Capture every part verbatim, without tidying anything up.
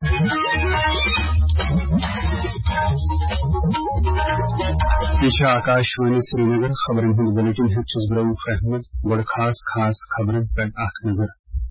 पेश आकाशवाणी श्रीनगर खबरें हिंद बुलेटिन है रऊफ अहमद गोड़ खास खास खबरें पर आख नजर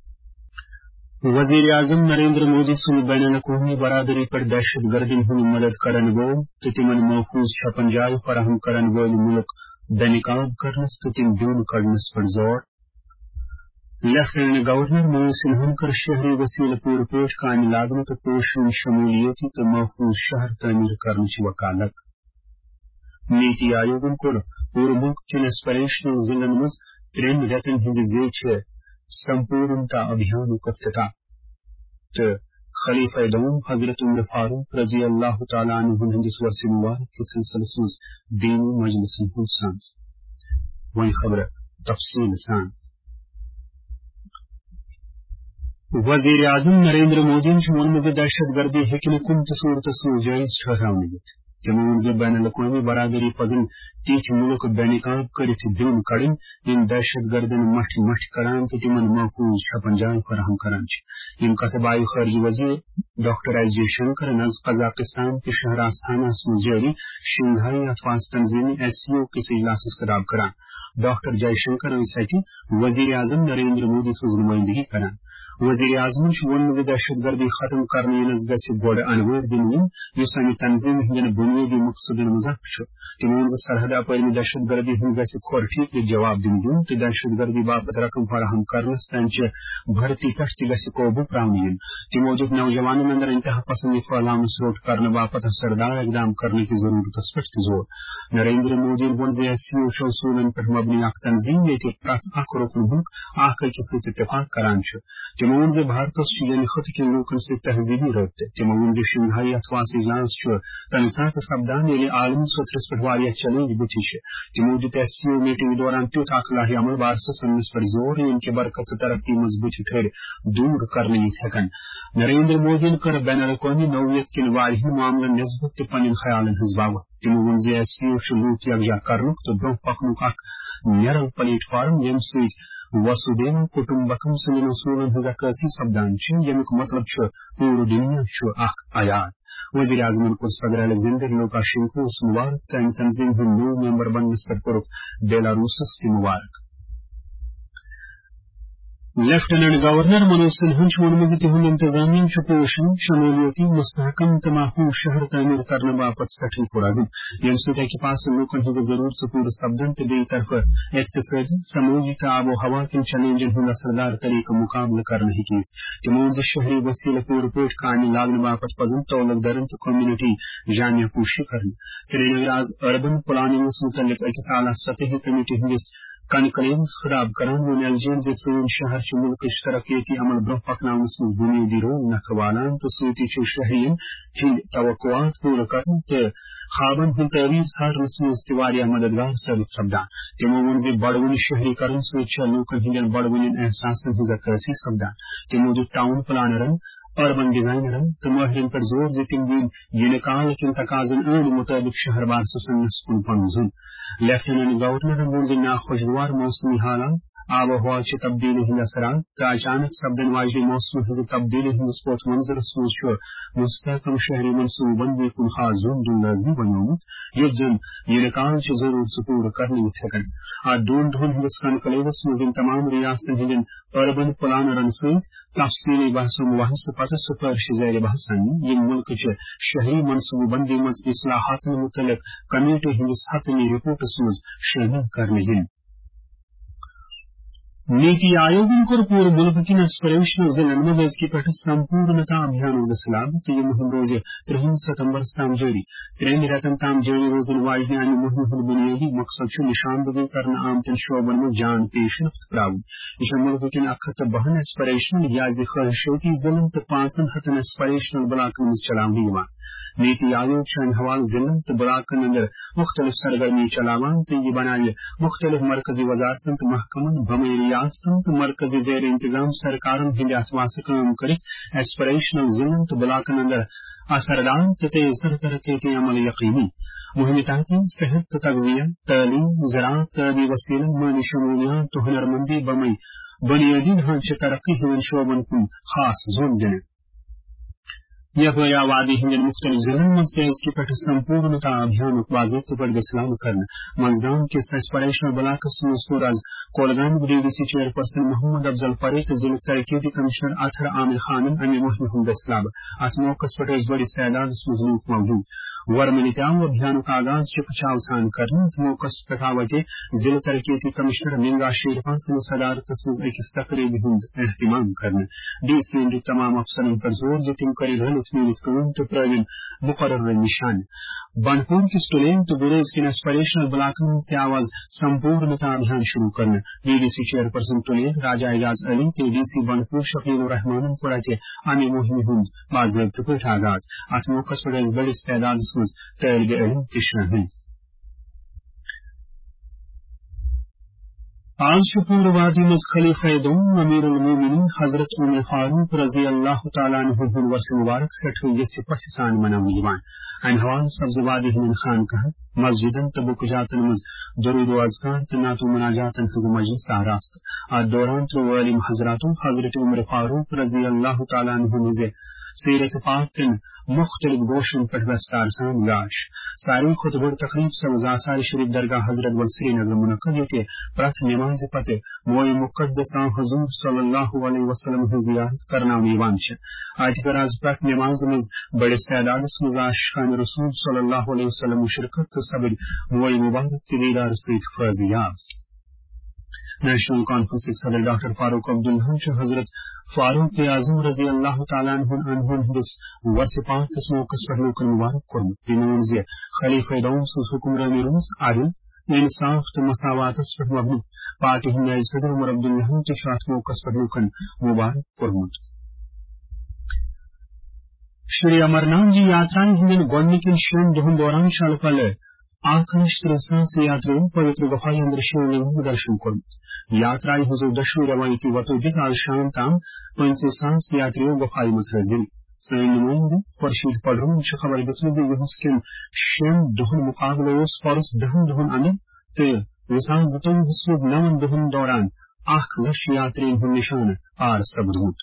वजीर आजम नरेंद्र मोदी सुन बैन अवी बरादरी पर दहशत गर्दी हुन मदद करन वोल तो तिमन महफूज छपन जाय फराहम करन वोल मुल्क बेनिकाब करनस तो तिम दून कड़नस पर जोर लेफ्टिनेंट गवर्नर मोहसिन हनकर शहरी वसील पूर पेट कान लागन तो पोषण शमूलियती तो महफूज शहर तमीर करन वकालत नीति आयोग कोर पूर मुल्क किन एस्पिरेशनल जिलन मज त्रेन रेतन हिंद जे संपूर्णता अभियान इफ्तिताह तो खलीफा दौम हजरत उमर फारूक रजी अल्लाह तआला अन्हु हिंदिस वर्ष मुबारक के सिलसिले मज दीनी मजलिस सांस वही खबर तफसील सान वजीर आजम नरेंद्र मोदी वोन मज दहशत गर्दी हेकिन कुन त सूरत मज जायज ठहरावन तमो वोन बैन अवी बरादरी पजन तीथ मुल्क बेनिकाब करित दून कड़न इन दहशत गर्दन मठ मठ करान तो तिमन महफूज छपन जाय फराहम करान इन कतबाई खर्ज वजीर डॉक्टर एस जयशंकर नज कजाकिस्तान के शहर आस्थाना मज जारी शंघाई अतवास तंजीम एससीओ के इजलास खिताब करान डॉक्टर जयशंकर सती वजीर आजम नरेंद्र मोदी से नुमाइंदगी करान वजीर आजम वोन मज दहशत गर्दी खत्म करने गस गोड़ अनवर दिन युस अमि तंजीम हिंदन बुनियादी मकसदन मज तमो वोन सरहद अपरमि दहशत गर्दी हुन गस खोर ठीक जवाब दिन दिन तो दहशत गर्दी बापत रकम फराहम करनस तंच भर्ती पे गस कोबू प्रावन तमो दुख नौजवानन अंदर इंतहा पसंदी फैलावस रोट करने बापत असरदार इकदाम करने की जरूरत पर जोर नरेंद्र मोदी वोन एससीओ शौसूलन पर मबनी अख तंजीम ये प्रत अख रुकन मुल्क अख अकिस इत्तेफाक करान तमो वोन भारत यानी खत के लोकन से तहजीबी रबते तमो वोन शंघाई अतवास इजलास तमि सात सपदान ये आलमी सत्रस पे वारिया चैलेंज बुथि तमो दित एससीओ मीटिंग दौरान तुत अखलाही अमल बारस सन्नस पर जोर इनके बरकत तरक्की मजबूत ठहर दूर करने हेकन नरेंद्र मोदी कर बैन अवी नौयत किन वारिहन मामलन नस्बत पन्न ख्यालन हज बावत तमो वोन एससीओ लूक यकजा करनुक तो ब्रोह पकनुक अख नेरल प्लेटफार्म यम वसुदेव कुटुंबकम सन उसूलन हज अक्सी सपदान यमुक मतलब पूरी दुनिया अख आयात वजीर आजम को सदर अलेक्जेंडर लुकाशेंको मुबारक तम तंजीम हुन नो मेंबर बनने पर बेलारूसस की मुबारक लेफ्टिनेंट गवर्नर मनोज सिन्हा वोन मज तिहुन इंतजामिया पोषण शमूलियती मुस्तहकम तो महफूज शहर तमीर करने बापत सठी पुराजम यम सत पास लोकन हज जरूरत पूर सपदन तो बे तरफ इक्तसादी समूही तो आबो हवा किन चैलेंजन हुन असरदार तरीके मुकाबला करने हेकी तमो शहरी वसील पूर पेट कान लागन बापत पजन तौलक दरन तो कम्युनिटी जानिया पूशी करन श्रीनगर आज अर्बन प्लानिंग मुतल्लिक अकिस आला सतही कमेटी हंदिस कनकलेंस खिताब करान वो एलजीएम जे सोन शहर च मुल्क तरक्की अमल ब्रोह पकनावनस मज बुनियादी रोल नखवालान तो सूती शहरियन हिंद तवक्कुआत पूर करन तो खाबन हुन तवीर सारनस मज त वारिया मददगार साबित सपदान तमो वोन जे बड़वन शहरीकरण सत लूकन हिंदन बड़वन एहसासन हज अक्सी सपदान तमो टाउन प्लानरन अर्बन डिजाइनरन तो महरिन पर जोर जे तिम दिन यिनकाल किन तकाजन अन मुताबिक शहर बार सन्नस कुन पनुजुन लेफ्टिनेंट गवर्नर वोन जे नाखुशगवार मौसमी हालात आब हवा तब्दीली हिंद असरात तो अचानक सपदन वाजनी मौसम हज तब्दीली हिंद स्पोत मंजर मुस्तहकम शहरी मनसूबबंदी कुन खास जोन दून लाजमी बनोमुत युग जन यिनकाल च जरूर पूर करने हेकन आ दून धून हिंदस कनकलेवस मज इन तमाम रियासतन हिंदन अर्बन प्लानरन सत तफसीली बहस मुबाहिस पत सुपरश जैर बहसन यम मुल्क च शहरी मनसूबबंदी मज इस्लाहातन मुतल्लिक कमेटी हिंदस हतमी रिपोर्ट मज शामिल करने हिंद नीति आयोग कोर पूर मुल्क किन एस्पिरेशनल जिलन मज अजकी पे संपूर्णता अभियान दसलाब तो यह मुहिम रोज त्रिहन सितंबर ताम जारी त्रेन रेतन ताम जारी रोजन वाजने अमि मुहिम हुन बुनियादी मकसद निशानदगी करना आमतन शोबन में जान पेशरफ्त प्रावन इस मुल्क किन अखत बहन एस्पिरेशनल याज खर्शती जिलन तो पांचन हतन एस्पिरेशनल ब्लाकन मज चलावनी यवान नीति आयोग शान हवाल जिलन तो ब्लाकन अंदर मुख्तलिफ सरगर्मी चलावान तो ये बनाए मुख्तलिफ मरकजी वजारतन तो महकमन बमे रियासतन तो मरकजी जेर इंतजाम सरकारन हिंद अतवास काम करित एस्पिरेशनल जिलन तो ब्लाकन अंदर असरदार तो तेजतर तरक्की अमल यकीनी मुहिम तहती सेहत तो तगविया तालीम ज़राअत तबी वसीलन मानी शमूलियात तो हुनरमंदी बमई बुनियादी ढांचे तरक्की हिवन शोबन को खास जोर देने यह वादी हिंदन मुख्तलिफ जिलों में तेज की पेट संपूर्णता अभियान वाजिब पर इस्लाम करन मजदान के एस्पिरेशनल ब्लॉक्स सूरज कोलगान डीडीसी चेयरपर्सन मोहम्मद अफजल फरीक जिला तरक्की कमिश्नर अथर आमिर खान अमी मुहिम हुंद इस्लाम अत मौकस पर बड़ी सैदाद मजलूक मौजूद वर्मनिताओं अभियान का आगाज चिपचाव सान करने मौकस पठावते जिला तरक्की कमिश्नर मिंगा शेरपान से सदारत एक तकरीब हुंद एहतमाम करने डीसी तमाम अफसरों पर जोर जतिम करे तो प्रवीण मुकर्रर निशान बनपुर की स्टूडेंट तो गुरेज के एस्पिरेशनल ब्लॉक से आवाज संपूर्णता अभियान शुरू करने डीडीसी चेयरपर्सन तुलेन राजा एजाज अली के डीसी बनपुर शकील रहमान पुराते आने मुहिम हुंद बाजिब पर आगाज अत मौकस पर बड़ी तादाद में तैयारी अली तिशरा आज पूर्ववादी मज खलीफा दोम अमीरुल मोमिनीन हजरत उमर फारूक रजी अल्लाह तआला अन्हु वर्ष मुबारक सठवें यस्य पसिसान मनाव यवान अनहवान सब्जवादी हिमन खान कहा मस्जिदन तबुक जातन मज दरूद व अज़कार तनातु मुनाजातन हज मजलिस आरास्त आ दौरान तो वालिम हजरातों हजरत उमर फारूक रजी अल्लाह तआला अन्हु निजे सीरत पाक मुख्तलिफ गोशन पर वस्तारसान गाश सारी खुतबुर तकरीब से वजासार शरीफ दरगाह हजरत वल श्रीनगर मुनक्कद यते प्रथ नमाज पते मोय मुकद्दसा हुजूर सल्लल्लाहु अलैहि वसल्लम की जियारत करना मीवान छ आज का राज प्रथ नमाज में बड़े तादाद में आशिकान रसूल सल्लल्लाहु अलैहि वसल्लम शिरकत सबर मोय मुबारक के दीदार से फर्जियाब नेशनल कॉन्फ्रेंस के सदर डॉक्टर फारूक अब्दुल्ला हजरत फारूक आजम रजी अल्लाह तआला अन्हु हिदस वर्ष पाक किस मौकस पर लोकन मुबारक कुर्म दिनों जे खलीफा दौम सुस हुक्मरानी रूस आदिल इंसाफ तो मसावात पर मबनी पार्टी हिंद सदर उमर अब्दुल्ला के साथ मौकस पर लोकन मुबारक कुर्म श्री अमरनाथ जी यात्राएं हिंदन गोडनिकिन शेन दोहन दौरान शालपल आकाश तिरसास यात्रियों पवित्र गुफाएं अंदर शिवलिंग दर्शन कुर्म यात्राएं हुजूर दशमी रवायती वतोजिस आज शाम ताम पंचसास यात्रियों गुफाएं मसरजिल सैन नुमाइंदे खुर्शीद पडरून खबर दिसने युहस्किन शेन दोहन मुकाबलोस फरस दहन दोहन अमिर ते विसान जतों हुस्वज नवन दोहन दौरान आख लश यात्रियों हुन निशान आर सबरूत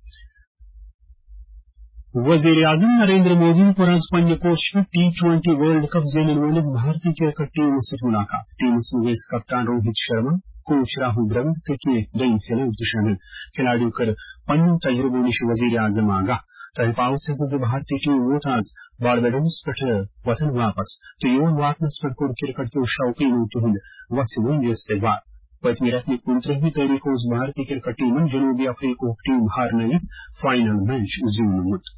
वजीर आजम नरेंद्र मोदी को आज पंज coach T twenty world cup जेनन वालिस भारतीय क्रिकेट टीम से मुलाकात टीम में कप्तान रोहित शर्मा कोच राहुल द्रविड़ के दई खिलाड़ी शामिल खिलाड़ियों कर पन्नू तजुर्बों निश वजीर आजम आगा तहपाव से भारतीय टीम वोट आज बारबेडोस पे वतन वापस तो योन वाकनस पर क्रिकेट के शौकीन तुहिंद वसीम इस्तेबार पचमी रत्न कुंत्रहवीं तारीख उस भारतीय क्रिकेट टीम जनूबी अफ्रीका टीम हारनयत फाइनल मैच जून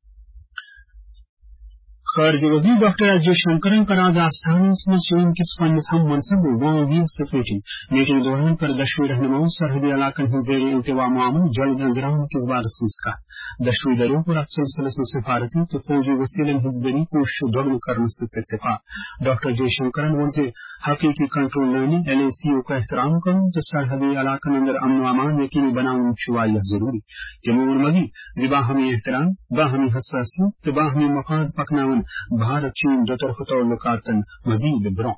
खर्ज वजीर डॉक्टर एस जयशंकरन का आज आस्थान में चीन के स्पंदस हम मनसब वो सफेटी मीटिंग दौरान कर दशवी रहनुमाओं सरहदी इलाकन जेर इंतवा मामूल जल्द नजरान किस बार का दशवी दरों पर सिलसिले में सिफारती तो फौजी वसीलन हिजरी कोशिश दोगुनी करने से इत्तेफाक डॉक्टर जयशंकरन वनसे हकीकी कंट्रोल लेने एलएसीओ का एहतराम करूं तो सरहदी इलाकन अंदर अमन अमान यकीनी बनाऊं छुआया जरूरी जमून मगी जिबा हमें एहतराम बाहमी हसासियत तो बाहमी मफाद पकना भारत चीन दो तरफ तौल्लुकातन मजीद ब्रों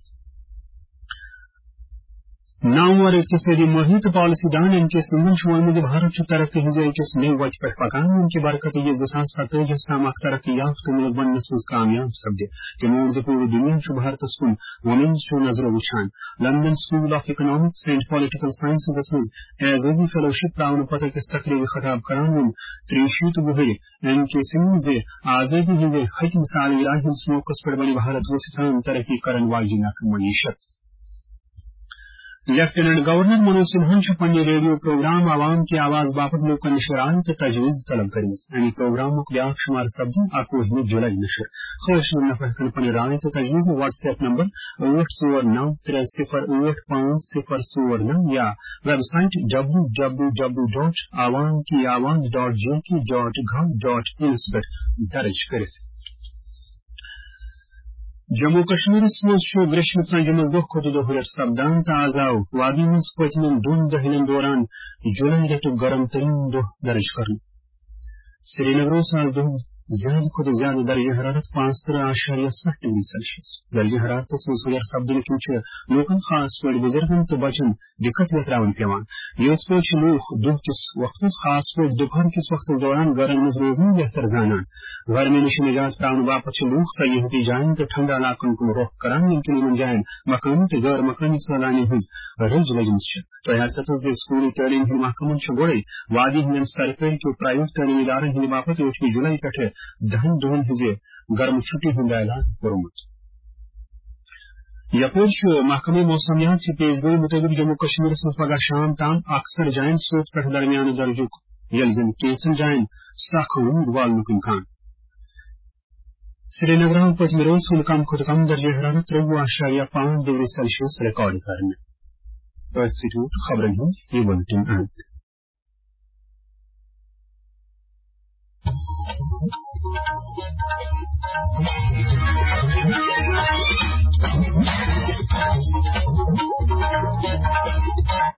नाव और इक्तसादी मुहित पॉलिसी दान इनके सिंगल शुमार में भारत तरक्की हिजई के नई वज पर पकान उनकी बरकत ये जसा सतह जसामक तरक्की याफ्त मुल्क बनने से कामयाब सब्दे जमून से पूरी दुनिया शु भारत स्कूल वुमेन्स शो नजर विछान London school of economics and political sciences एजाजी फेलोशिप प्रावन पत्र के तकरीबी खिताब करान त्रिशीत गुहरे इनके सिंह आजादी हिंदे हज मिसाल इलाही मौकस पर बनी भारत वसिसान तरक्की करन वाली नक मईशत लेफ्टिनेंट गवर्नर मनोज सिन्हा पन्ने रेडियो प्रोग्राम आवाम की आवाज बापत लोकन शरारत तजवीज तलब करीज यानी प्रोग्राम ब्याक शुमार सब्जी आको में जुलाई नशर खुश नफर पन्ने रायत तजवीज व्हाट्सएप नंबर आठ सोर नौ त्रे सिफर आठ पांच सिफर सोर नौ या website W W W dot आवाम की आवाज डॉट जे की डॉट गव डॉट इन पर दर्ज करें जम्मू कश्मीर में ग्रीष्म संजमस दो खुद दोहर सब्दान ताजाव वादी में पचन दोन दहलन दौरान जुलाई रेट गर्म तरीन दो दर्ज कर श्रीनगर साल زیادہ کھت زیادہ درجہ حرارت پانچ ترہ اشاریہ ست ڈگری سیلسیس درجہ حرارت مزیر سپدن کن لوکن خاص پہ بزرگن تو بچن دقت وتراون پیوان اس پہ لوگ دہ کس وقت خاص پہ دوپہر کس وقت دوران گرن مز روزن بہتر زانان گرمی نش نجات تراؤن باپت لوگ سیاحتی جائن تو ٹھنڈا علاقن کن رخ کران یمکن ان جائن مقامی تو غیر مقامی سیلانی ہز رج لجمز ریاست اسکولی تعلیم ہند محکمن گوڑے وادی ہند سرکاری تو پرائیویٹ تعلیم ادارن ہند باپت ٹھمہ جولائی پہ دہن دہن ہز گرم چھٹی ہند اعلان کورمت یپر محکمہ موسمیات کی پیش گوئی مطابق جموں کشمیر میں پگہ شام تام اکثر جائن سوت پہ درمیان درجک یل زن کینچن جائن سخ روٗد والنک امکان سری نگر پتم روز کن کم کھت کم درجہ حرارت ترٛوُہ اشاریہ پانچ ڈگری سیلسیس ریکارڈ کرنے خبرن ہند یہ بلٹن اند